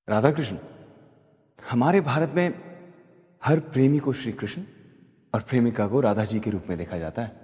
राधा कृष्ण, हमारे भारत में हर प्रेमी को श्री कृष्ण और प्रेमिका को राधा जी के रूप में देखा जाता है।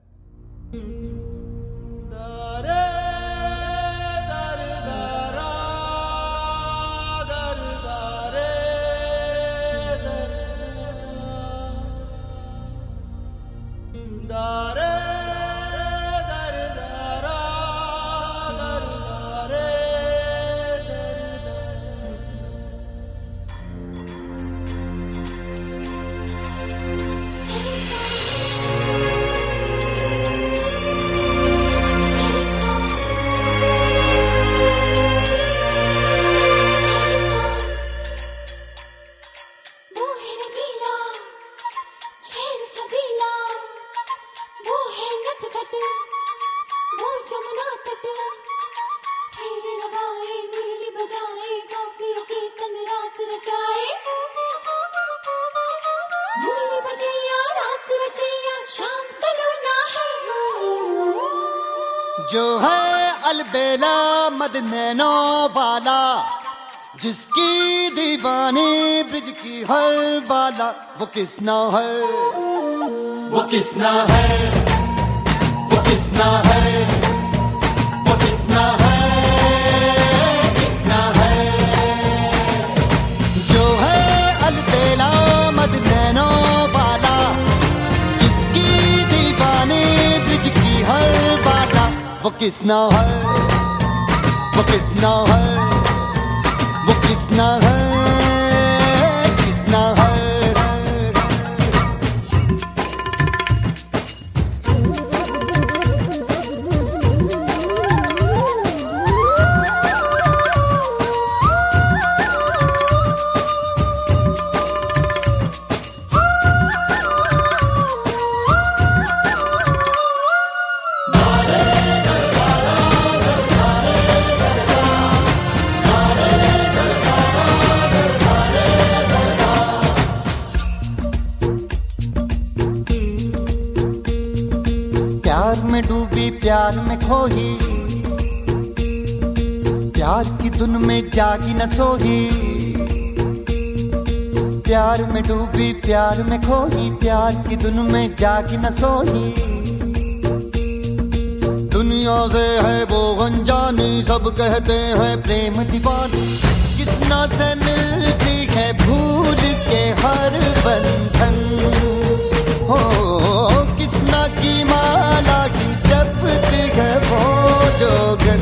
जो है अलबेला मदनैनो वाला, जिसकी दीवानी ब्रिज की हर बाला, वो किसना है, वो किसना है, वो किसना है, वो किसना है, किसना है। जो है अलबेला मदनैनो वाला, जिसकी दीवानी ब्रिज की हर बाला, वो किसना है, वो किसना है, वो किसना है, किसना है। प्यार में डूबी प्यार में खोही, प्यार की धुन में जागी न सोही। प्यार में डूबी प्यार में खोही, प्यार की धुन में जागी न सोही। दुनिया से है वो अनजानी, सब कहते हैं प्रेम दीवानी। किसना से मिलती है भूल के हर बंधन, हो किसना की माला की जपती है वो जोगन।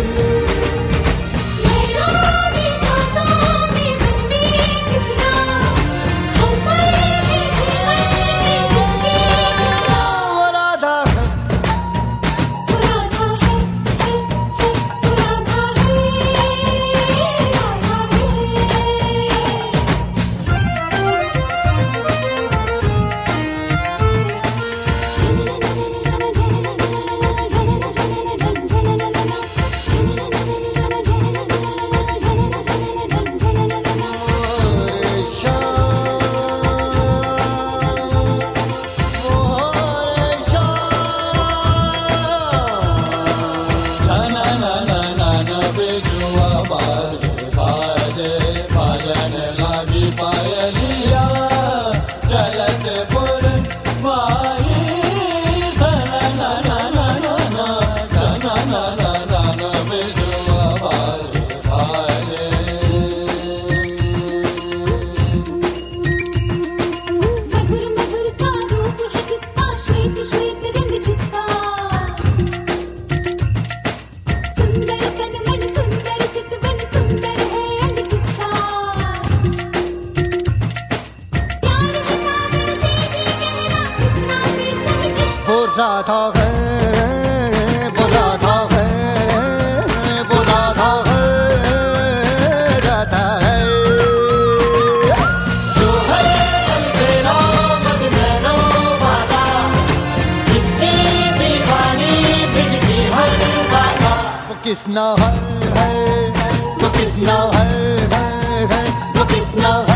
राधा है, वो राधा है, वो राधा है, राधा है। जो है अलबेला मदनैनो वाला, जिसकी दीवानी ब्रिज की हर बाला, वो किसना है, वो किसना है, वो किसना